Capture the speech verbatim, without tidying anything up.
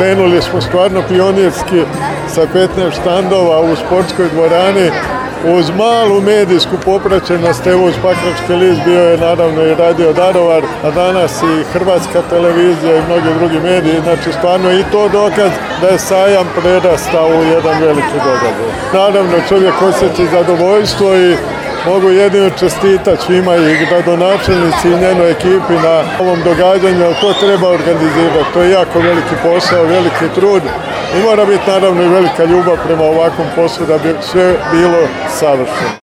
krenuli smo stvarno pionirski sa petnaest štandova u sportskoj dvorani. Uz malu medijsku popraćenost, evo uz Pakrački list bio je naravno i Radio Daruvar, a danas i Hrvatska televizija i mnogi drugi mediji. Znači stvarno i to dokaz da je sajam prerastao u jedan veliki događaj. Naravno čovjek osjeća zadovoljstvo i mogu jedino čestitati svima i gradonačelnici i njenoj ekipi na ovom događanju, ali to treba organizirati. To je jako veliki posao, veliki trud i mora biti naravno i velika ljubav prema ovakvom poslu da bi sve bilo savršeno.